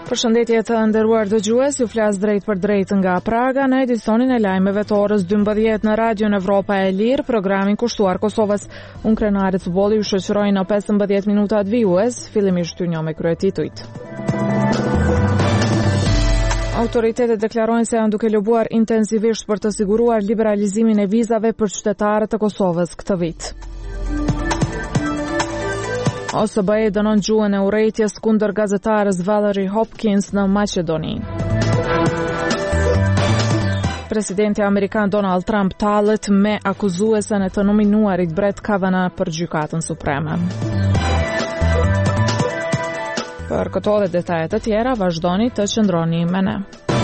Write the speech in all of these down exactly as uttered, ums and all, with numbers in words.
Përshëndetje të nderuar dëgjues, ju flas drejt për drejt nga Praga në edicionin e lajmeve të orës dymbëdhjetë në Radion Evropa e Lirë, programin kushtuar Kosovës. Unë krenarit futbolli ju shoqëroj në pesëmbëdhjetë minutat vijues, fillimisht ty një me kryetitujt. Autoritetet deklarojnë se janë duke lobuar intensivisht për të siguruar liberalizimin e vizave për qytetarët e Kosovës këtë vit. O S B E dënon gjuhën e urrejtjes kundër gazetarës Valerie Hopkins në Maqedoni. Presidenti amerikan Donald Trump tallet me akuzuesen e të nominuarit Brett Kavanaugh për Gjykatën Supreme. Për këto dhe detajet të tjera, vazhdoni të qëndroni me ne.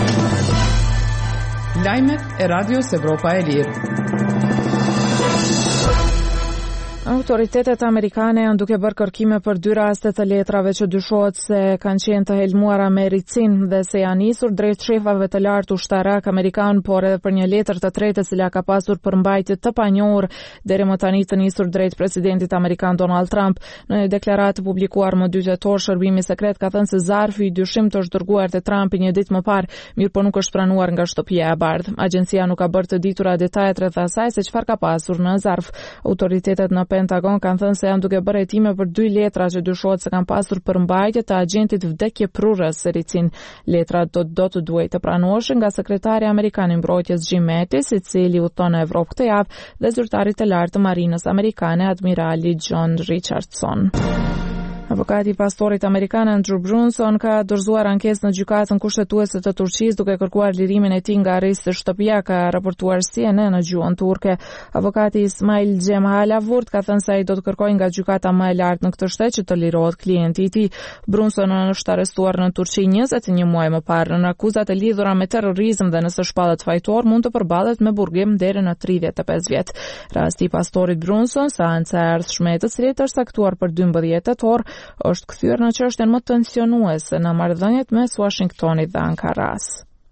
Lajmet e Radios Evropa e Lirë. Autoritetet amerikane janë duke bërë kërkime për dy raste të letrave që dyshohet se kanë qenë të helmuara me ricin dhe se janë nisur drejt shefave të lartë ushtarak amerikan, por edhe për një letër të tretë e cila ka pasur përmbajtje të panjohur deri më tani të nisur drejt presidentit amerikan Donald Trump. Në një deklaratë publikuar më dy tetor, shërbimi sekret ka thënë se zarfi i dyshim të është dërguar te Trumpi një ditë më parë, mirë po nuk është pranuar nga shtëpia e bardhë. Agjencia nuk ka bërë të ditura detajet rreth asaj se çfarë ka pasur në zarf. Autoritetet në Pentagon kanë thënë se janë duke bërë hetime për dy letra që dyshohet se kanë pasur përmbajtje të agentit vdekjeprurës së ricin. Letrat do, do të duhet të pranoheshin nga sekretari amerikan i mbrojtjes Jim Mattis, i cili udhton në Evropë këtë javë, dhe zyrtari të lartë të marinës amerikane, admirali John Richardson. Avokati i pastorit amerikan Andrew Brunson ka dorëzuar ankesë në gjykatën kushtetuese të Turqisë duke kërkuar lirimin e tij nga arresti shtëpia, ka raportuar C N N në gjuhën turke. Avokati Ismail Cemhalavurt ka thënë se ai do të kërkojë nga gjykata më e lartë në këtë shtet që të lirohet klienti i tij. Brunson është arrestuar në Turqi njëzet e një muaj më parë në akuzat e lidhura me terrorizëm dhe nëse shpallet fajtor mund të përballet me burgim deri në tridhjetë e pesë vjet. Rasti i pastorit Brunson, seanca e ardhshme e të cilit është saktuar për dymbëdhjetë tetor, është kthyer në çështjen më tensionuese në marrëdhëniet mes Washingtonit dhe Ankaras.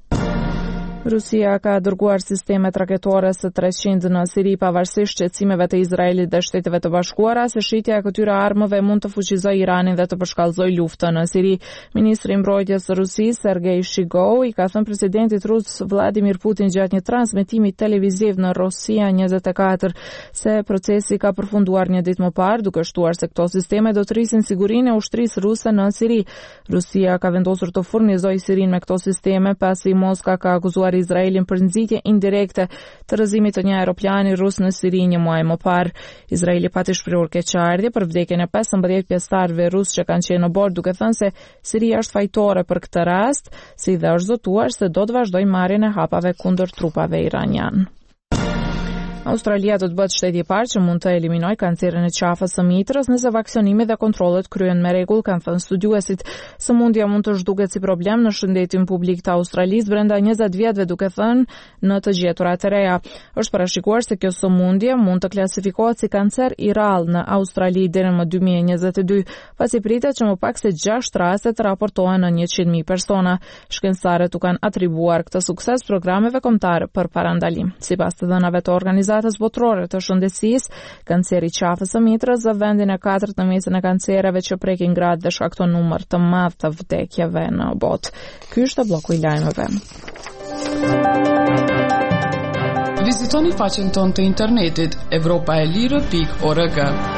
Rusia ka dërguar sistemet raketore së treqind në Siri pavarësisht shqetësimeve të Izraelit dhe Shteteve të Bashkuara se shitja e këtyre armëve mund të fuqizojë Iranin dhe të përshkallëzojë luftën në Siri. Ministri i mbrojtjes së Rusisë Sergei Shigou i ka thënë presidentit rus Vladimir Putin gjatë një transmetimi televiziv në Rosia njëzet e katër se procesi ka përfunduar një ditë më parë, duke shtuar se këto sisteme do të rrisin sigurinë e ushtrisë ruse në Siri. Rusia ka vendosur të furnizojë Sirin me këto sisteme pasi Moska ka akuzuar Izraelin për nxitje indirekte të rrëzimit të një aeroplani rus në Siri një muaj më parë. Izraeli pati shprehur keqardhje për vdekjen e pesëmbëdhjetë pjesëtarëve rus që kanë qenë në bord, duke thënë se Siria është fajtore për këtë rast, si dhe është zotuar se do të vazhdojë marrjen e hapave kundër trupave iranian. Australia do të bëhet shteti i parë që mund të eliminojë kancerin e qafës së mitrës nëse vaksinimi dhe kontrollet kryhen me rregull, kanë thënë studiuesit. Sëmundja mund të zhduket si problem në shëndetin publik të Australisë brenda njëzet vjetëve, duke thënë në të gjeturat e reja. Është parashikuar se kjo sëmundje mund të klasifikohet si kancer i rrallë në Australi deri në dy mijë e njëzet e dy, pasi pritet që më pak se gjashtë raste të raportohen në njëqind mijë persona. Shkencëtarët u kanë atribuar këtë sukses programeve kombëtare për parandalim. Sipas të dhënave të organizatës Organizatës botërore të shëndetësisë, kanceri i qafës së mitrës zë vendin e katërt në mesin e kancereve që prekin gratë dhe shkakton numër të madh të vdekjeve në botë. Ky është bloku i lajmeve. Vizitoni faqen tonë të internetit evropa e lirë pikë org.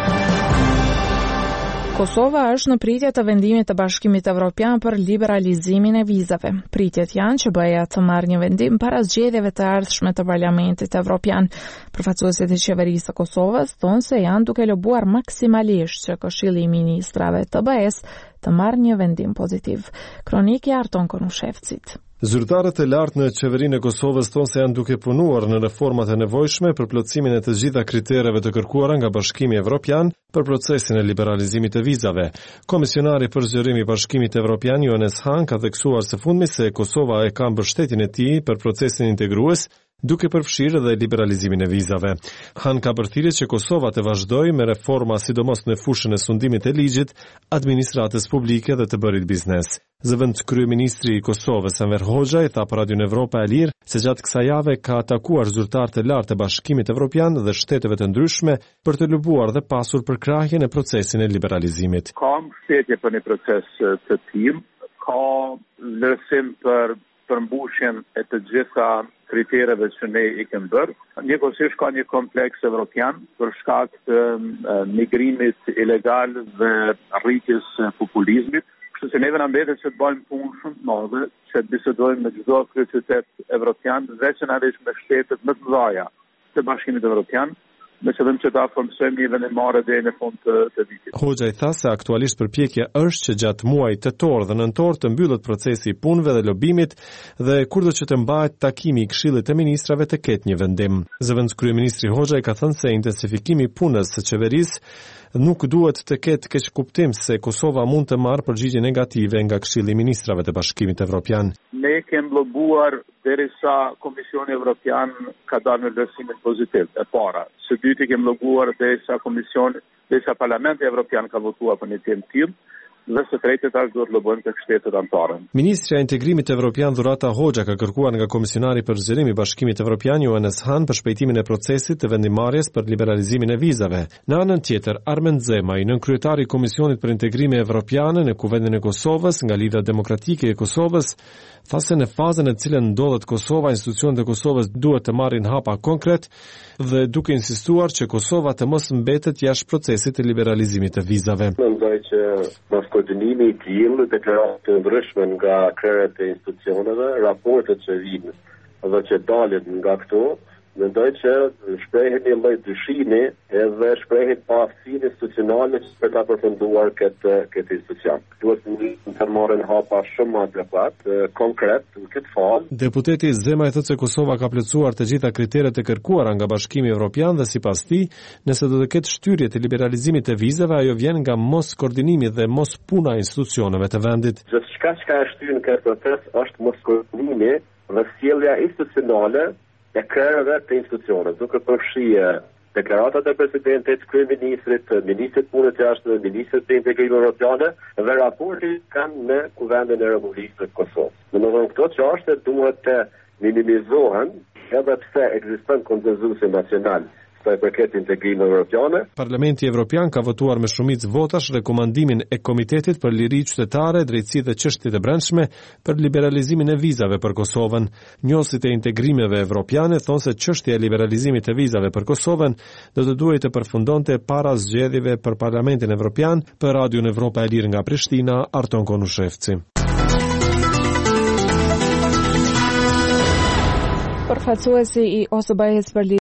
Kosova është në pritje të vendimit të Bashkimit Evropian për liberalizimin e vizave. Pritjet janë që B E-ja të marrë një vendim para zgjedhjeve të ardhshme të Parlamentit Evropian. Përfaqësuesit e qeverisë së Kosovës thonë se janë duke lobuar maksimalisht që Këshilli i Ministrave të B E-s të marrë një vendim pozitiv. Kroniki Arton Konushevcit. Zyrtarët e lartë në qeverinë e Kosovës thonë se janë duke punuar në reformat e nevojshme për plotësimin e të gjitha kritereve të kërkuara nga Bashkimi Evropian për procesin e liberalizimit të vizave. Komisionari për zgjerim i Bashkimit Evropian Johannes Hahn ka theksuar së fundmi se Kosova e ka mbështetjen e tij për procesin integrues, duke përfshirë dhe liberalizimin e vizave. Han ka përthirrje që Kosova të vazhdojë me reforma sidomos në fushën e sundimit e ligjit, administratës publike dhe të bërit biznes. Zëvend kryeministri i Kosovës Enver Hoxha i tha për Radion Evropa e Lirë se gjatë kësaj jave ka takuar zyrtarët e lartë të Bashkimit Evropian dhe shteteve të ndryshme për të lubuar dhe pasur përkrahjen e procesin e liberalizimit. Ka mbështetje për një proces të tillë, ka vlerësim për përmbushjen e të gjitha kritereve që ne i kemi bërë. Njëkohësisht ka një kompleks evropian për shkak të migrimit ilegal dhe rritjes së populizmit. Kështu që neve na mbetet që të bëjmë punë shumë të madhe, që të bisedojmë me çdo kryeqytet evropian, veçanërisht me shtetet më të mëdha të Bashkimit Evropian, me qëllim që ta formsojmë një vendimmarrje deri në fund të, të vitit. Hoxha i tha se aktualisht përpjekja është që gjatë muajit tetor dhe nëntor të mbyllet procesi i punëve dhe lobimit dhe kurdo që të mbahet takimi i Këshillit të Ministrave të ketë një vendim. Zëvendëskryeministri Hoxha i ka thënë se intensifikimi i punës së qeverisë nuk duhet të ketë keq kuptim se Kosova mund të marrë përgjigje negative nga Këshilli i Ministrave të Bashkimit Evropian. Ne kemi lobuar derisa Komisioni Evropian ka dalë në vlerësimin pozitiv e para. Së dyti kemi lobuar derisa Komisioni, derisa Parlamenti Evropian ka votuar për një temë tillë, dhe së tretë tash duhet lobojmë tek shtetet anëtare. Ministrja e Integrimit Evropian Dhurata Hoxha ka kërkuar nga Komisionari për Zgjerim i Bashkimit Evropian Johannes Hahn për shpejtimin e procesit të vendimarrjes për liberalizimin e vizave. Në anën tjetër, Armend Zemaj, nënkryetari i Komisionit për Integrim Evropian në Kuvendin e Kosovës nga Lidha Demokratike e Kosovës, tha se në fazën e cilën ndodhet Kosova, institucionet e Kosovës duhet të marrin hapa konkret dhe duke insistuar që Kosova të mos mbetet jashtë procesit të liberalizimit të vizave. Mendoj që pas koordinimi i tillë, deklaratë të ndryshme nga krerët e institucioneve, raportet që vinë dhe që dalin nga këto, mendoj që shprehin një lloj dyshimi edhe shprehin pa aftësinë institucionale për ta përfunduar këtë këtë institucion. Duhet të marrin hapa shumë adekuat, konkret në këtë fazë. Deputeti Zemaj thotë se Kosova ka plotësuar të gjitha kriteret e kërkuara nga Bashkimi Evropian dhe sipas tij, nëse do të ketë shtyrje të liberalizimit të vizave, ajo vjen nga mos koordinimi dhe mos puna e institucioneve të vendit. Gjithçka që e shtyn këtë proces është mos koordinimi dhe sjellja institucionale e krerëve të institucioneve, duke përfshirë deklaratat e presidentit, kryeministrit, ministrit punës së jashtme, ministrit të Integrimit Evropian dhe raporti kanë në Kuvendin e Republikës së Kosovës. Domethënë këto çështje duhet të minimizohen edhe pse ekziston konsenzusi nacional sa i përket integrimit evropian. Parlamenti Evropian ka votuar me shumicë votash rekomandimin e Komitetit për Liri Qytetare, Drejtësi dhe Çështjet e Brendshme për liberalizimin e vizave për Kosovën. Njohësit e integrimeve evropiane thonë se çështja e liberalizimit të vizave për Kosovën do të duhej të përfundonte para zgjedhjeve për Parlamentin Evropian. Për Radion Evropa e Lirë nga Prishtina, Arton Konushevci. Përfaqësuesi i O S B-s për